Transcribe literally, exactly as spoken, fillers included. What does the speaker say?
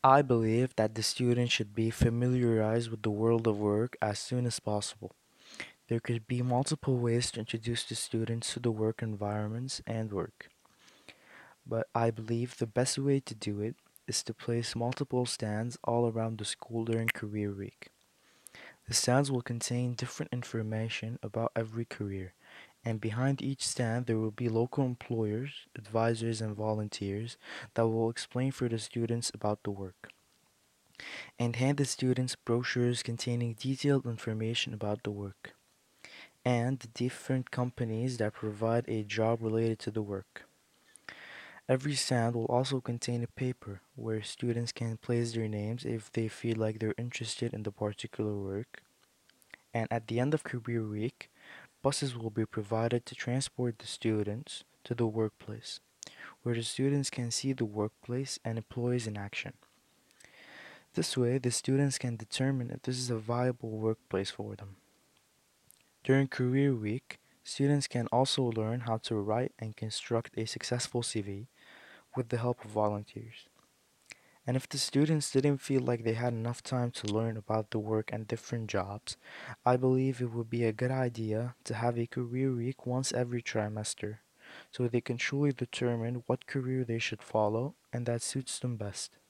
I believe that the student should be familiarized with the world of work as soon as possible. There could be multiple ways to introduce the students to the work environments and work, but I believe the best way to do it is to place multiple stands all around the school during career week. The stands will contain different information about every career, and behind each stand there will be local employers, advisors, and volunteers that will explain for the students about the work, and hand the students brochures containing detailed information about the work and the different companies that provide a job related to the work. Every stand will also contain a paper where students can place their names if they feel like they're interested in the particular work. And at the end of career week, buses will be provided to transport the students to the workplace, where the students can see the workplace and employees in action. This way, the students can determine if this is a viable workplace for them. During career week, students can also learn how to write and construct a successful C V with the help of volunteers. And if the students didn't feel like they had enough time to learn about the work and different jobs, I believe it would be a good idea to have a career week once every trimester so they can truly determine what career they should follow and that suits them best.